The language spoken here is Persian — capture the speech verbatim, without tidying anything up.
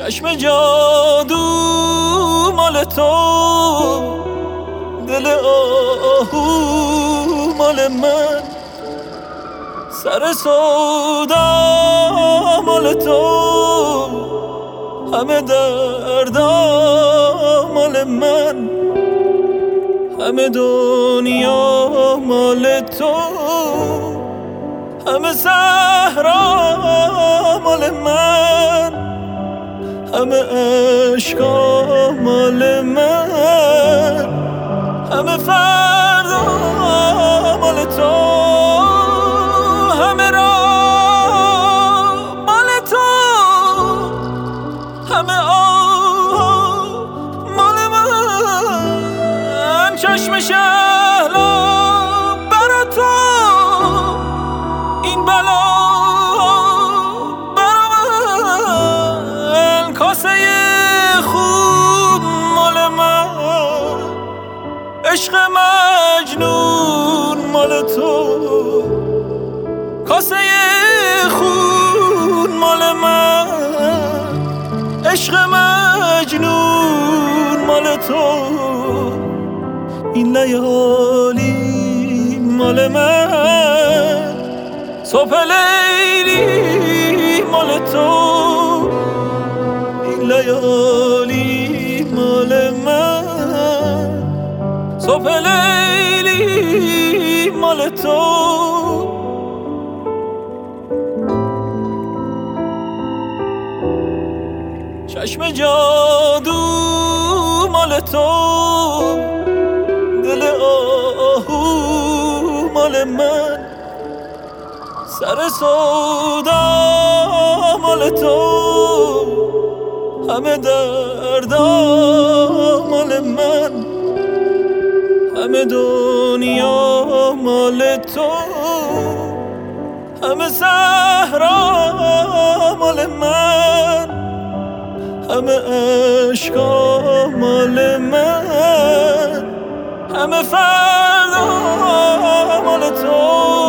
چشم جادو مال تو، دل آهو مال من، سر سودا مال تو، همه دردا مال من، همه دنیا مال تو، همه صحرا مال من، همه عشقا مال من، همه فردا مال تو، همه راه مال تو، همه آه مال من، چشم شهلا برا تو، این بلا برا من، کاسه خون مال من، عشق مجنون مال تو، کاسه خون مال من، عشق مجنون مال تو، این لیالی مال من، صبح لیلی مال تو، این لیالی مال من، صبح لیلی مال تو. چشم جادو مال تو، دل آهو مال من، سر سودا مال تو، همه دردا مال من، همه دنیا مال تو، همه صحرا مال من، همه عشقا مال من، همه فردا مال تو.